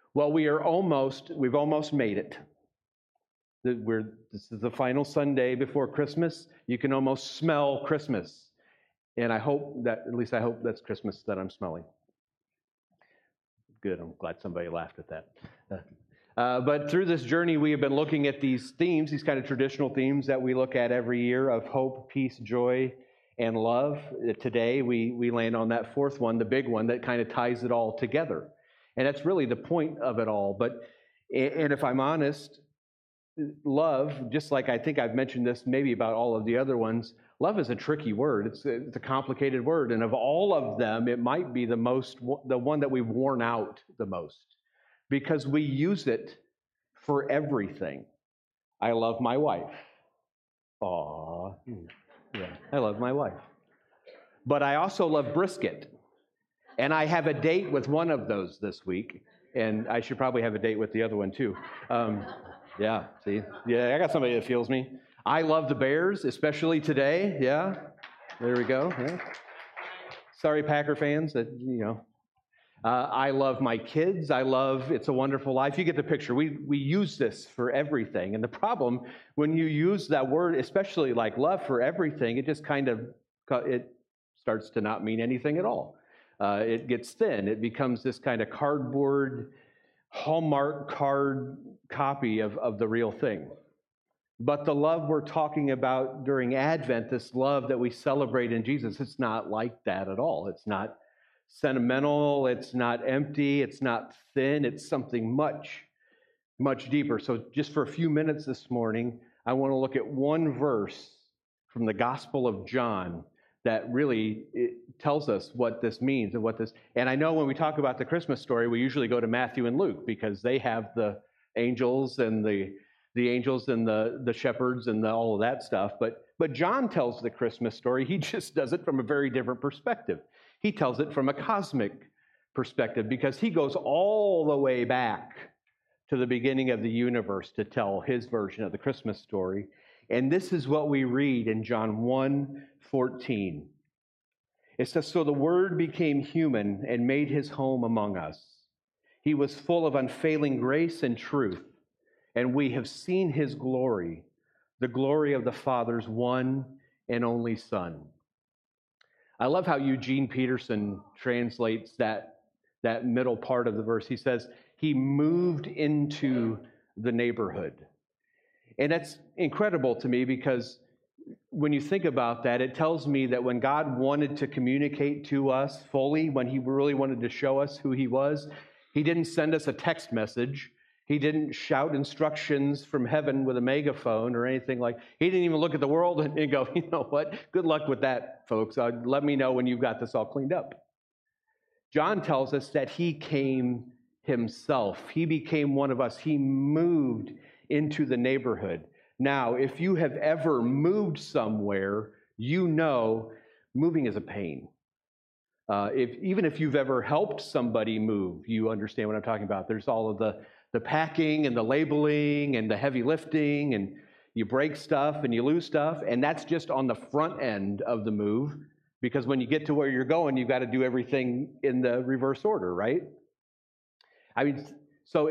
Well, we've almost made it. This is the final Sunday before Christmas. You can almost smell Christmas. And I hope that's Christmas that I'm smelling. Good, I'm glad somebody laughed at that. But through this journey, we have been looking at these themes, these kind of traditional themes that we look at every year of hope, peace, joy, and love. Today, we land on that fourth one, the big one that kind of ties it all together. And that's really the point of it all. And if I'm honest, love, just like I think I've mentioned this maybe about all of the other ones, love is a tricky word. It's a complicated word. And of all of them, it might be the one that we've worn out the most because we use it for everything. I love my wife. Aw, yeah, I love my wife. But I also love brisket. And I have a date with one of those this week. And I should probably have a date with the other one too. Yeah, see? Yeah, I got somebody that feels me. I love the Bears, especially today. Yeah, there we go. Yeah. Sorry, Packer fans, I love my kids. I love It's a Wonderful Life. You get the picture. We use this for everything. And the problem, when you use that word, especially like love for everything, it just it starts to not mean anything at all. It gets thin. It becomes this kind of cardboard, Hallmark card copy of the real thing. But the love we're talking about during Advent, this love that we celebrate in Jesus, it's not like that at all. It's not sentimental, it's not empty, it's not thin, it's something much, much deeper. So just for a few minutes this morning, I want to look at one verse from the Gospel of John that really tells us what this means and I know when we talk about the Christmas story, we usually go to Matthew and Luke because they have the angels and the angels and the shepherds and all of that stuff. But John tells the Christmas story. He just does it from a very different perspective. He tells it from a cosmic perspective because he goes all the way back to the beginning of the universe to tell his version of the Christmas story. And this is what we read in John 1:14. It says, "So the Word became human and made his home among us. He was full of unfailing grace and truth, and we have seen his glory, the glory of the Father's one and only Son." I love how Eugene Peterson translates that middle part of the verse. He says, he moved into the neighborhood. And that's incredible to me because when you think about that, it tells me that when God wanted to communicate to us fully, when he really wanted to show us who he was, he didn't send us a text message. He didn't shout instructions from heaven with a megaphone or anything like. He didn't even look at the world and go, you know what? Good luck with that, folks. Let me know when you've got this all cleaned up. John tells us that he came himself. He became one of us. He moved into the neighborhood. Now, if you have ever moved somewhere, you know moving is a pain. Even if you've ever helped somebody move, you understand what I'm talking about. There's all of the packing and the labeling and the heavy lifting, and you break stuff and you lose stuff, and that's just on the front end of the move, because when you get to where you're going, you've got to do everything in the reverse order, right? I mean, so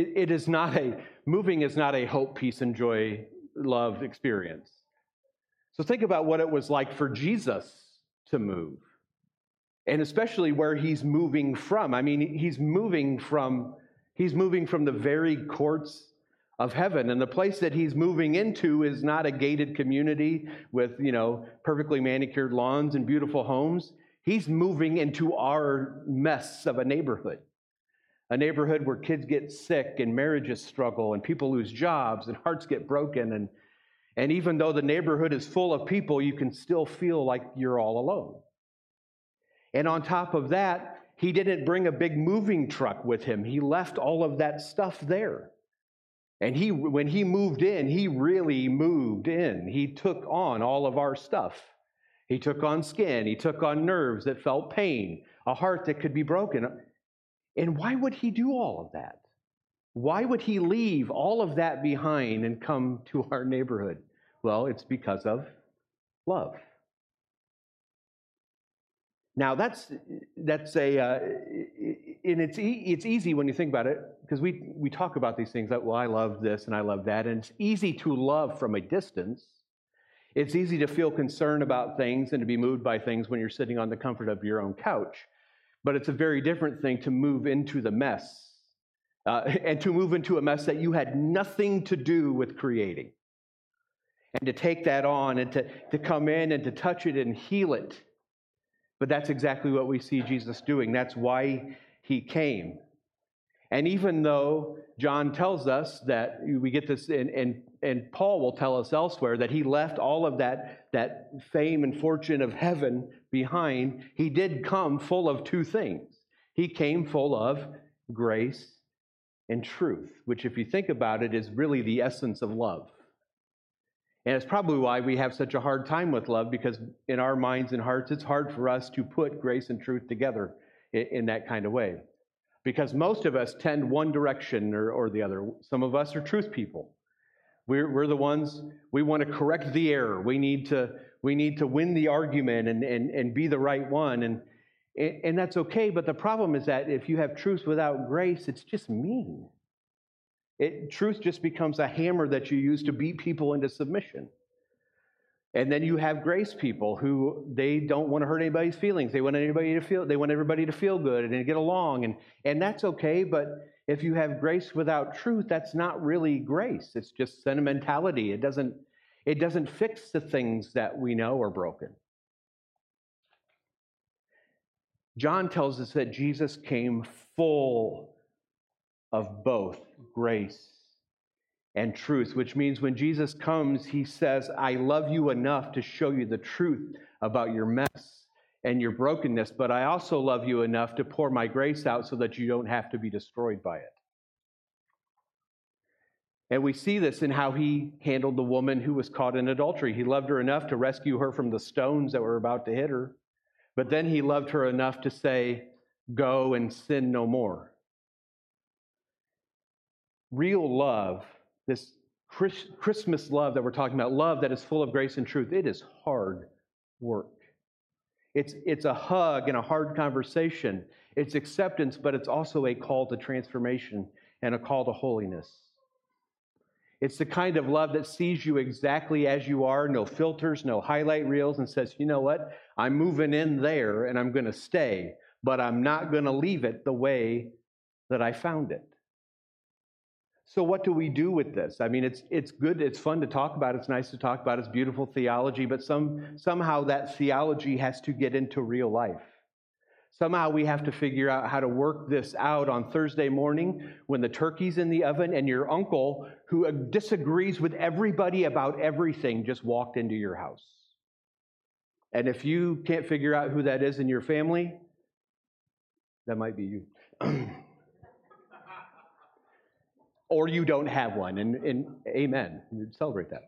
moving is not a hope, peace, and joy, love experience. So think about what it was like for Jesus to move, and especially where he's moving from. I mean, he's moving from the very courts of heaven, and the place that he's moving into is not a gated community with, perfectly manicured lawns and beautiful homes. He's moving into our mess of a neighborhood where kids get sick and marriages struggle and people lose jobs and hearts get broken, and even though the neighborhood is full of people, you can still feel like you're all alone. And on top of that, he didn't bring a big moving truck with him. He left all of that stuff there. And when he moved in, he really moved in. He took on all of our stuff. He took on skin. He took on nerves that felt pain, a heart that could be broken. And why would he do all of that? Why would he leave all of that behind and come to our neighborhood? Well, it's because of love. Now, it's easy when you think about it because we talk about these things like, well, I love this and I love that, and it's easy to love from a distance. It's easy to feel concerned about things and to be moved by things when you're sitting on the comfort of your own couch. But it's a very different thing to move into the mess, and to move into a mess that you had nothing to do with creating. And to take that on and to come in and to touch it and heal it. But that's exactly what we see Jesus doing. That's why he came. And even though John tells us that we get this, and Paul will tell us elsewhere that he left all of that fame and fortune of heaven behind, he did come full of two things. He came full of grace and truth, which, if you think about it, is really the essence of love. And it's probably why we have such a hard time with love, because in our minds and hearts, it's hard for us to put grace and truth together in that kind of way. Because most of us tend one direction or the other. Some of us are truth people. We're the ones, we want to correct the error. We need to win the argument and be the right one. And that's okay, but the problem is that if you have truth without grace, it's just mean. Truth just becomes a hammer that you use to beat people into submission. And then you have grace people who they don't want to hurt anybody's feelings. They want everybody to feel good and to get along. And that's okay, but if you have grace without truth, that's not really grace. It's just sentimentality. It doesn't fix the things that we know are broken. John tells us that Jesus came full of both grace and truth, which means when Jesus comes, he says, I love you enough to show you the truth about your mess and your brokenness, but I also love you enough to pour my grace out so that you don't have to be destroyed by it. And we see this in how he handled the woman who was caught in adultery. He loved her enough to rescue her from the stones that were about to hit her, but then he loved her enough to say, go and sin no more. Real love, this Christmas love that we're talking about, love that is full of grace and truth, it is hard work. It's a hug and a hard conversation. It's acceptance, but it's also a call to transformation and a call to holiness. It's the kind of love that sees you exactly as you are, no filters, no highlight reels, and says, you know what, I'm moving in there and I'm going to stay, but I'm not going to leave it the way that I found it. So what do we do with this? I mean, it's good, it's fun to talk about, it's nice to talk about, it's beautiful theology, but somehow that theology has to get into real life. Somehow we have to figure out how to work this out on Thursday morning when the turkey's in the oven and your uncle, who disagrees with everybody about everything, just walked into your house. And if you can't figure out who that is in your family, that might be you. Or you don't have one, and amen. Celebrate that.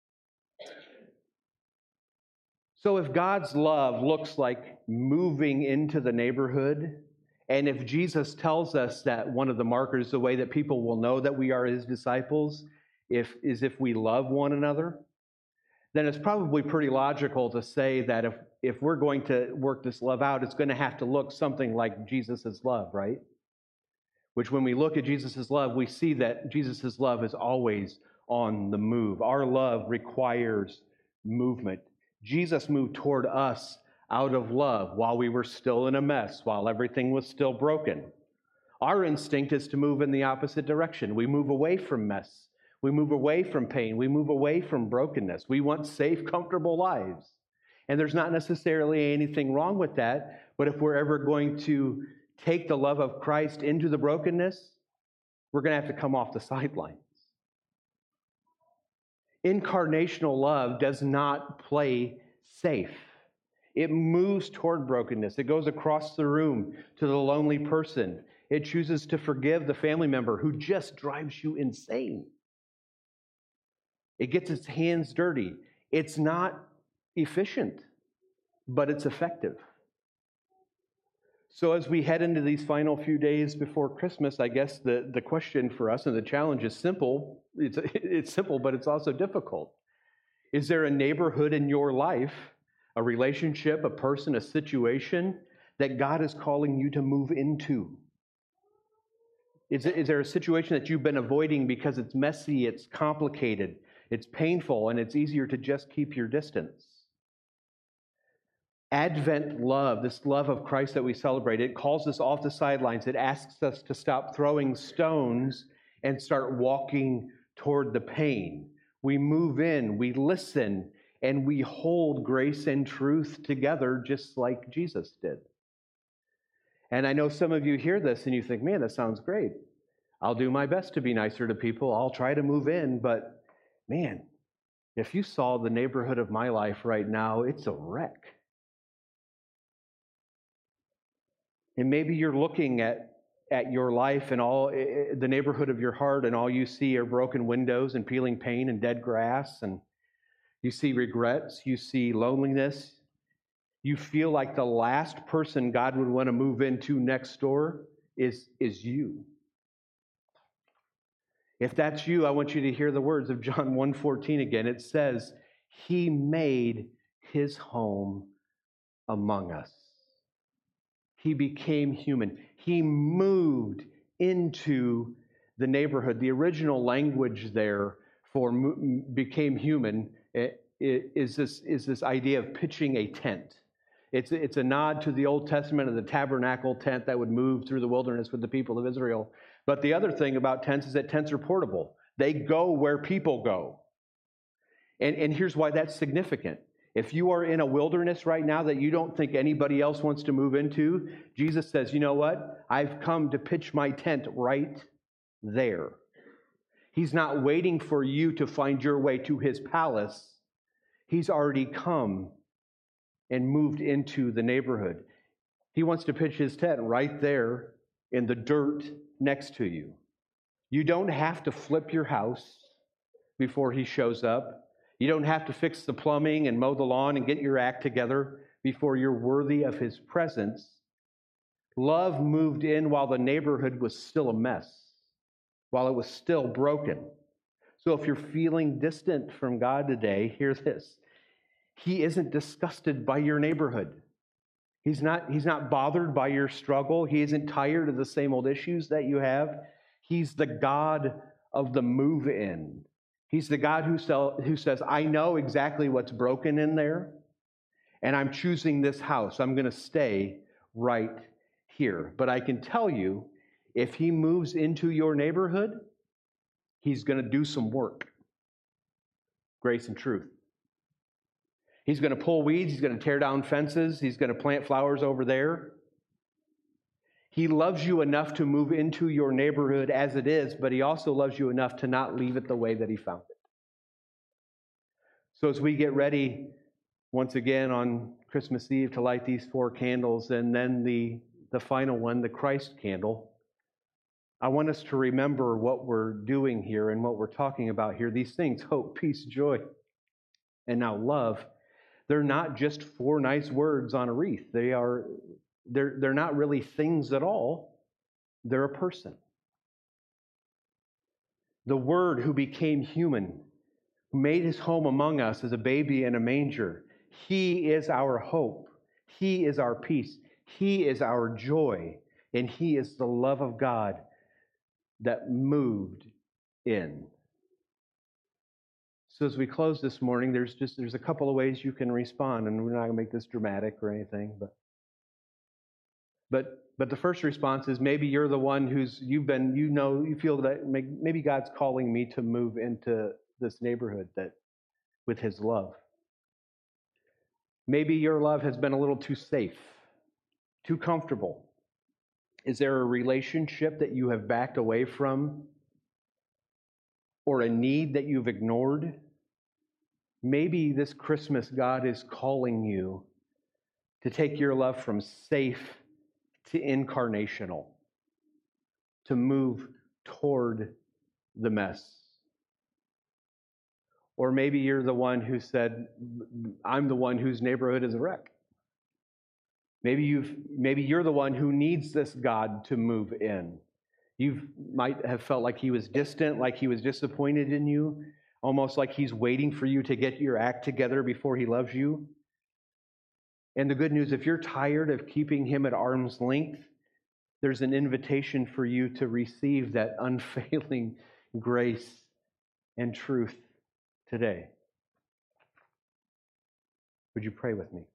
So if God's love looks like moving into the neighborhood, and if Jesus tells us that one of the markers, the way that people will know that we are his disciples, is if we love one another, then it's probably pretty logical to say that if we're going to work this love out, it's going to have to look something like Jesus' love, right? Which when we look at Jesus' love, we see that Jesus' love is always on the move. Our love requires movement. Jesus moved toward us out of love while we were still in a mess, while everything was still broken. Our instinct is to move in the opposite direction. We move away from mess. We move away from pain. We move away from brokenness. We want safe, comfortable lives. And there's not necessarily anything wrong with that, but if we're ever going to take the love of Christ into the brokenness, we're going to have to come off the sidelines. Incarnational love does not play safe. It moves toward brokenness. It goes across the room to the lonely person. It chooses to forgive the family member who just drives you insane. It gets its hands dirty. It's not efficient, but it's effective. So as we head into these final few days before Christmas, I guess the question for us and the challenge is simple. It's simple, but it's also difficult. Is there a neighborhood in your life, a relationship, a person, a situation that God is calling you to move into? Is there a situation that you've been avoiding because it's messy, it's complicated, it's painful, and it's easier to just keep your distance? Advent love, this love of Christ that we celebrate, it calls us off the sidelines. It asks us to stop throwing stones and start walking toward the pain. We move in, we listen, and we hold grace and truth together just like Jesus did. And I know some of you hear this and you think, man, that sounds great. I'll do my best to be nicer to people. I'll try to move in, but man, if you saw the neighborhood of my life right now, it's a wreck. And maybe you're looking at your life and all the neighborhood of your heart, and all you see are broken windows and peeling paint and dead grass, and you see regrets, you see loneliness. You feel like the last person God would want to move into next door is you. If that's you, I want you to hear the words of John 1:14 again. It says, He made His home among us. He became human. He moved into the neighborhood. The original language there for became human is this idea of pitching a tent. It's a nod to the Old Testament of the tabernacle tent that would move through the wilderness with the people of Israel. But the other thing about tents is that tents are portable. They go where people go. And here's why that's significant. If you are in a wilderness right now that you don't think anybody else wants to move into, Jesus says, you know what? I've come to pitch my tent right there. He's not waiting for you to find your way to His palace. He's already come and moved into the neighborhood. He wants to pitch His tent right there in the dirt next to you. You don't have to flip your house before He shows up. You don't have to fix the plumbing and mow the lawn and get your act together before you're worthy of His presence. Love moved in while the neighborhood was still a mess, while it was still broken. So if you're feeling distant from God today, hear this. He isn't disgusted by your neighborhood. He's not bothered by your struggle. He isn't tired of the same old issues that you have. He's the God of the move-in. He's the God who says, I know exactly what's broken in there, and I'm choosing this house. I'm going to stay right here. But I can tell you, if He moves into your neighborhood, He's going to do some work. Grace and truth. He's going to pull weeds. He's going to tear down fences. He's going to plant flowers over there. He loves you enough to move into your neighborhood as it is, but He also loves you enough to not leave it the way that He found it. So as we get ready once again on Christmas Eve to light these 4 candles, and then the final one, the Christ candle, I want us to remember what we're doing here and what we're talking about here. These things, hope, peace, joy, and now love, they're not just 4 nice words on a wreath. They're not really things at all. They're a person. The Word who became human, who made His home among us as a baby in a manger. He is our hope. He is our peace. He is our joy. And He is the love of God that moved in. So as we close this morning, there's a couple of ways you can respond, and we're not going to make this dramatic or anything, but the first response is maybe you're the one you feel that maybe God's calling me to move into this neighborhood with His love. Maybe your love has been a little too safe, too comfortable. Is there a relationship that you have backed away from, or a need that you've ignored? Maybe this Christmas God is calling you to take your love from safe to incarnational, to move toward the mess. Or maybe you're the one who said, I'm the one whose neighborhood is a wreck. Maybe you're the one who needs this God to move in. You might have felt like He was distant, like He was disappointed in you, almost like He's waiting for you to get your act together before He loves you. And the good news, if you're tired of keeping Him at arm's length, there's an invitation for you to receive that unfailing grace and truth today. Would you pray with me?